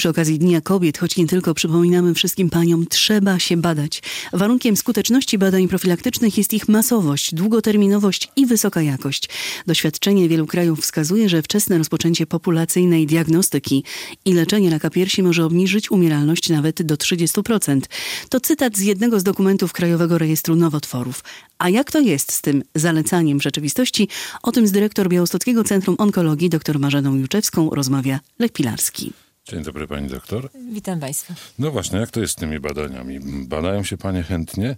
Przy okazji Dnia Kobiet, choć nie tylko, przypominamy wszystkim paniom, trzeba się badać. Warunkiem skuteczności badań profilaktycznych jest ich masowość, długoterminowość i wysoka jakość. Doświadczenie wielu krajów wskazuje, że wczesne rozpoczęcie populacyjnej diagnostyki i leczenie raka piersi może obniżyć umieralność nawet do 30%. To cytat z jednego z dokumentów Krajowego Rejestru Nowotworów. A jak to jest z tym zalecaniem w rzeczywistości? O tym z dyrektor Białostockiego Centrum Onkologii dr Marzeną Juczewską rozmawia Lech Pilarski. Dzień dobry, pani doktor. Witam państwa. No właśnie, jak to jest z tymi badaniami? Badają się panie chętnie?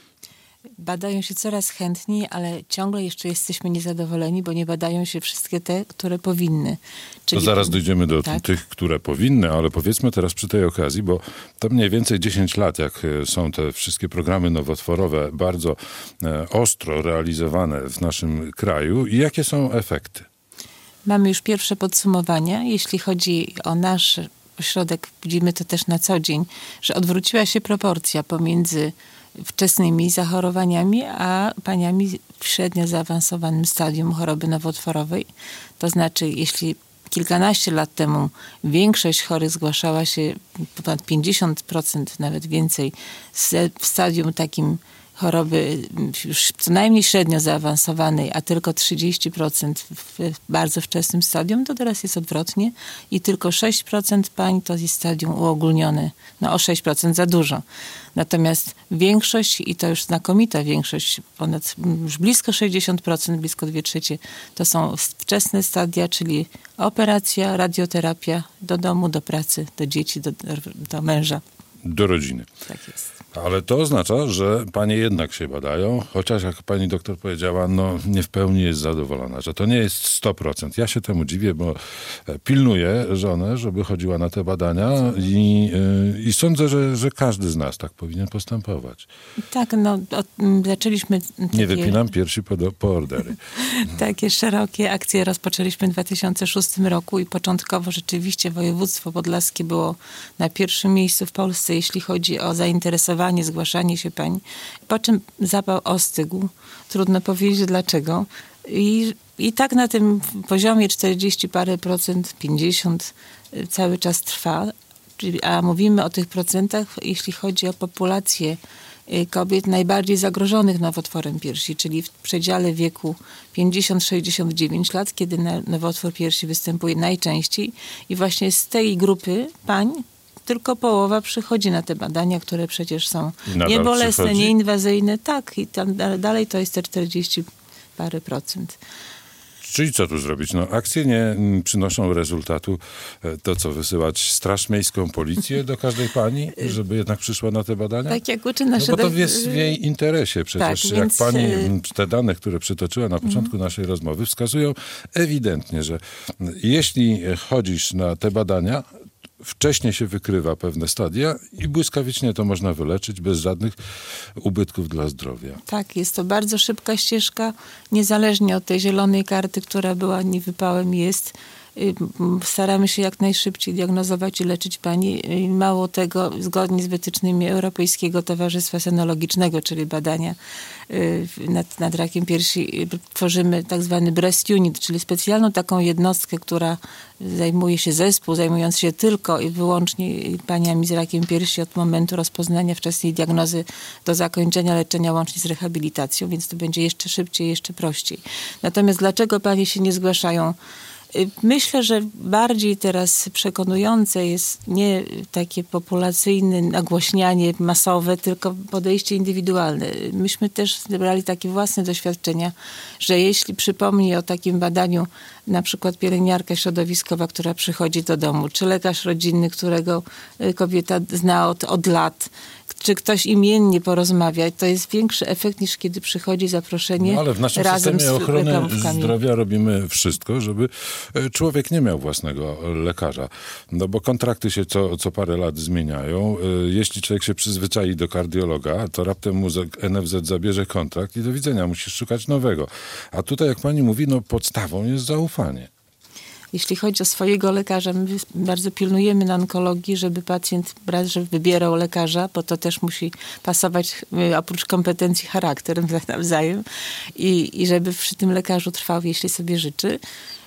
Badają się coraz chętniej, ale ciągle jeszcze jesteśmy niezadowoleni, bo nie badają się wszystkie te, które powinny. Czyli to zaraz dojdziemy do tych, które powinny, ale powiedzmy teraz przy tej okazji, bo to mniej więcej 10 lat, jak są te wszystkie programy nowotworowe bardzo ostro realizowane w naszym kraju i jakie są efekty? Mamy już pierwsze podsumowania. Jeśli chodzi o nasz ośrodek, widzimy to też na co dzień, że odwróciła się proporcja pomiędzy wczesnymi zachorowaniami, a paniami w średnio zaawansowanym stadium choroby nowotworowej. To znaczy, jeśli kilkanaście lat temu większość chorych zgłaszała się, ponad 50%, nawet więcej, w stadium takim choroby już co najmniej średnio zaawansowanej, a tylko 30% w bardzo wczesnym stadium, to teraz jest odwrotnie i tylko 6% pań to jest stadium uogólnione. No o 6% za dużo. Natomiast większość, i to już znakomita większość, ponad już blisko 60%, blisko 2/3, to są wczesne stadia, czyli operacja, radioterapia, do domu, do pracy, do dzieci, do męża. Do rodziny. Tak jest. Ale to oznacza, że panie jednak się badają, chociaż jak pani doktor powiedziała, no nie w pełni jest zadowolona, że to nie jest 100%. Ja się temu dziwię, bo pilnuję żonę, żeby chodziła na te badania i sądzę, że każdy z nas tak powinien postępować. Tak, no zaczęliśmy... Nie wypinam piersi po ordery. Takie szerokie akcje rozpoczęliśmy w 2006 roku i początkowo rzeczywiście województwo podlaskie było na pierwszym miejscu w Polsce, jeśli chodzi o zainteresowanie, zgłaszanie się pań, po czym zapał ostygł. Trudno powiedzieć dlaczego. I tak na tym poziomie 40 parę procent, 50 cały czas trwa. A mówimy o tych procentach, jeśli chodzi o populację kobiet najbardziej zagrożonych nowotworem piersi, czyli w przedziale wieku 50-69 lat, kiedy nowotwór piersi występuje najczęściej. I właśnie z tej grupy pań tylko połowa przychodzi na te badania, które przecież są niebolesne, nieinwazyjne. Tak, i tam dalej to jest te 40 parę procent. Czyli co tu zrobić? No, akcje nie przynoszą rezultatu. To co, wysyłać Straż Miejską, policję do każdej pani, żeby jednak przyszła na te badania? Tak jak uczy nasze... No bo to jest w jej interesie. Przecież tak, jak więc... pani te dane, które przytoczyła na początku naszej rozmowy, wskazują ewidentnie, że jeśli chodzisz na te badania, wcześniej się wykrywa pewne stadia i błyskawicznie to można wyleczyć bez żadnych ubytków dla zdrowia. Tak, jest to bardzo szybka ścieżka, niezależnie od tej zielonej karty, która była niewypałem, jest. Staramy się jak najszybciej diagnozować i leczyć pani. Mało tego, zgodnie z wytycznymi Europejskiego Towarzystwa Senologicznego, czyli badania nad rakiem piersi, tworzymy tak zwany breast unit, czyli specjalną taką jednostkę, która zajmuje się zespół, zajmując się tylko i wyłącznie paniami z rakiem piersi od momentu rozpoznania wczesnej diagnozy do zakończenia leczenia łącznie z rehabilitacją, więc to będzie jeszcze szybciej, jeszcze prościej. Natomiast dlaczego panie się nie zgłaszają? Myślę, że bardziej teraz przekonujące jest nie takie populacyjne nagłośnianie masowe, tylko podejście indywidualne. Myśmy też zebrali takie własne doświadczenia, że jeśli przypomni o takim badaniu na przykład pielęgniarka środowiskowa, która przychodzi do domu, czy lekarz rodzinny, którego kobieta zna od lat, czy ktoś imiennie porozmawia, to jest większy efekt niż kiedy przychodzi zaproszenie ale w naszym razem systemie ochrony reklamówkami. Zdrowia robimy wszystko, żeby człowiek nie miał własnego lekarza. No bo kontrakty się co parę lat zmieniają. Jeśli człowiek się przyzwyczai do kardiologa, to raptem mu NFZ zabierze kontrakt i do widzenia, musisz szukać nowego. A tutaj, jak pani mówi, no podstawą jest zaufanie. Jeśli chodzi o swojego lekarza, my bardzo pilnujemy na onkologii, żeby pacjent że wybierał lekarza, bo to też musi pasować oprócz kompetencji charakterem nawzajem i żeby przy tym lekarzu trwał, jeśli sobie życzy.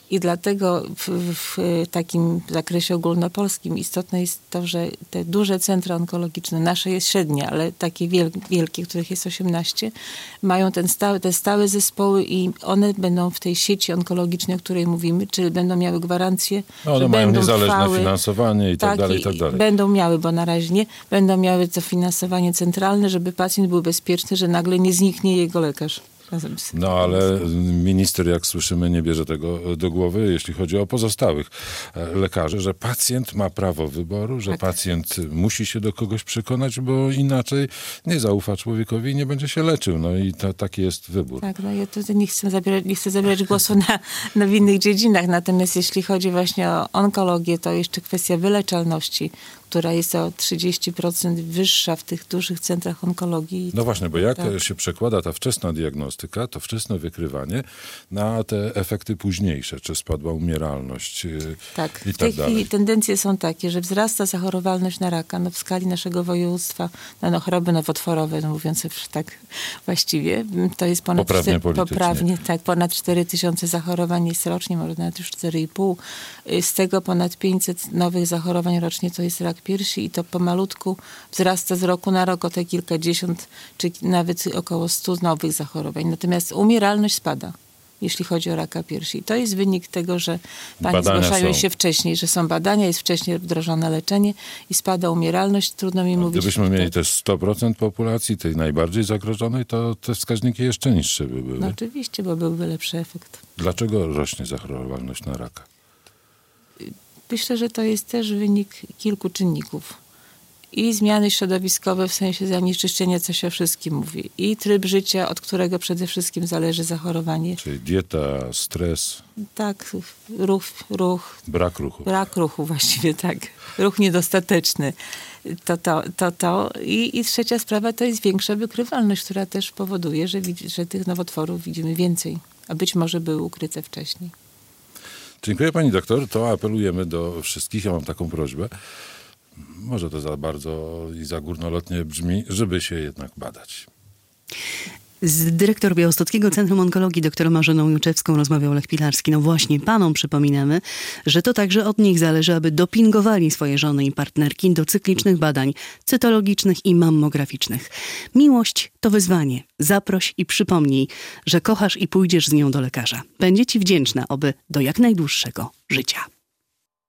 I dlatego w takim zakresie ogólnopolskim istotne jest to, że te duże centra onkologiczne, nasze jest średnie, ale takie wielkie, których jest 18, mają te stałe zespoły i one będą w tej sieci onkologicznej, o której mówimy, czyli będą miały gwarancję, one że mają będą niezależne trwały, finansowanie i tak dalej, i tak dalej. Będą miały, bo na razie nie, będą miały to finansowanie centralne, żeby pacjent był bezpieczny, że nagle nie zniknie jego lekarz. No ale minister, jak słyszymy, nie bierze tego do głowy, jeśli chodzi o pozostałych lekarzy, że pacjent ma prawo wyboru, że pacjent musi się do kogoś przekonać, bo inaczej nie zaufa człowiekowi i nie będzie się leczył. No i taki jest wybór. Tak, no ja tutaj nie chcę zabierać głosu na innych dziedzinach, natomiast jeśli chodzi właśnie o onkologię, to jeszcze kwestia wyleczalności, która jest o 30% wyższa w tych dużych centrach onkologii. No właśnie, bo jak się przekłada ta wczesna diagnostyka, to wczesne wykrywanie na te efekty późniejsze, czy spadła umieralność tak, i w tej tak dalej. chwili tendencje są takie, że wzrasta zachorowalność na raka. No w skali naszego województwa, choroby nowotworowe, mówiąc tak właściwie, to jest ponad ponad 4 000 zachorowań jest rocznie, może nawet już 4,5. Z tego ponad 500 nowych zachorowań rocznie to jest rak piersi i to pomalutku wzrasta z roku na rok o te kilkadziesiąt, czy nawet około 100 nowych zachorowań. Natomiast umieralność spada, jeśli chodzi o raka piersi. To jest wynik tego, że panie zgłaszają się wcześniej, że są badania, jest wcześniej wdrożone leczenie i spada umieralność. Trudno mi mówić. Gdybyśmy mieli też 100% populacji, tej najbardziej zagrożonej, to te wskaźniki jeszcze niższe by były. No oczywiście, bo byłby lepszy efekt. Dlaczego rośnie zachorowalność na raka? Myślę, że to jest też wynik kilku czynników. I zmiany środowiskowe w sensie zanieczyszczenia, co się o wszystkim mówi. I tryb życia, od którego przede wszystkim zależy zachorowanie. Czyli dieta, stres. Tak, ruch. Brak ruchu. Brak ruchu właściwie, tak. Ruch niedostateczny. I trzecia sprawa to jest większa wykrywalność, która też powoduje, że tych nowotworów widzimy więcej. A być może były ukryte wcześniej. Dziękuję pani doktor. To apelujemy do wszystkich. Ja mam taką prośbę. Może to za bardzo i za górnolotnie brzmi, żeby się jednak badać. Z dyrektor Białostockiego Centrum Onkologii dr Marzeną Juczewską rozmawiał Lech Pilarski. No właśnie, panom przypominamy, że to także od nich zależy, aby dopingowali swoje żony i partnerki do cyklicznych badań cytologicznych i mammograficznych. Miłość to wyzwanie. Zaproś i przypomnij, że kochasz i pójdziesz z nią do lekarza. Będzie ci wdzięczna, oby do jak najdłuższego życia.